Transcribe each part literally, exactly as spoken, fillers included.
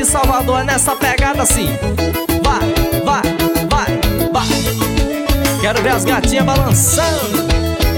Salvador é nessa pegada assim. Vai, vai, vai, vai. Quero ver as gatinhas balançando.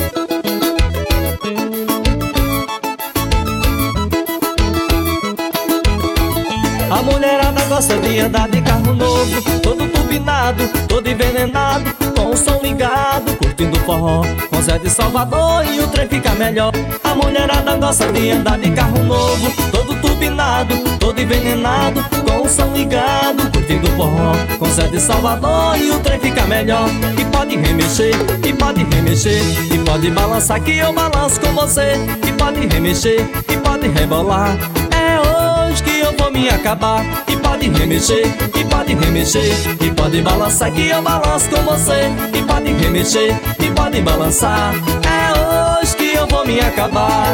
A mulherada gosta de andar de carro novo, todo turbinado, todo envenenado, com o som ligado, curtindo forró, com Zé de Salvador e o trem fica melhor. A mulherada gosta de andar de carro novo, todo turbinado, todo envenenado, com o som ligado, curtindo forró, com Zé de Salvador e o trem fica melhor. E pode remexer, e pode remexer, e pode balançar que eu balanço com você. E pode remexer, e pode rebolar, é hoje que eu vou me acabar. E pode remexer, e pode remexer, e pode balançar que eu balanço com você. E pode remexer, e pode balançar, é hoje que eu vou me acabar.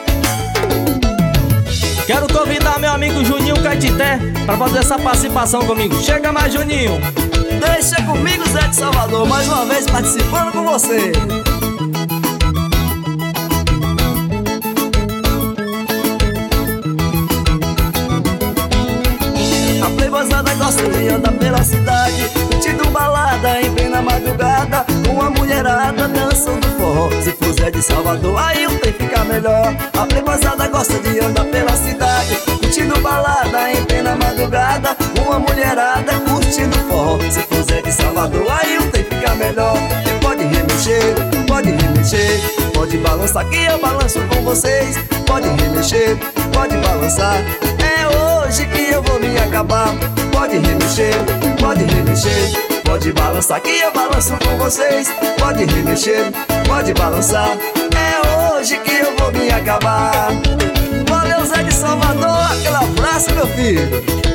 Quero convidar meu amigo Juninho Caetité pra fazer essa participação comigo. Chega mais, Juninho. Deixa comigo, Zé de Salvador, mais uma vez participando com você. A playboyzada gosta de andar pela cidade, curtindo balada em plena madrugada, com a mulherada dançando forró. Se for Zé de Salvador, aí o trem fica melhor. A playboyzada gosta de andar pela cidade, curtindo balada em plena madrugada, com a mulherada curtindo forró. Se for Zé de Salvador, aí o trem fica melhor. E pode remexer, pode remexer, pode balançar que eu balanço com vocês. Pode remexer, pode balançar, é hoje que eu vou me acabar. Pode remexer, pode remexer, pode balançar que eu balanço com vocês. Pode remexer, pode balançar, é hoje que eu vou me acabar. Valeu, Zé de Salvador, aquele abraço, meu filho.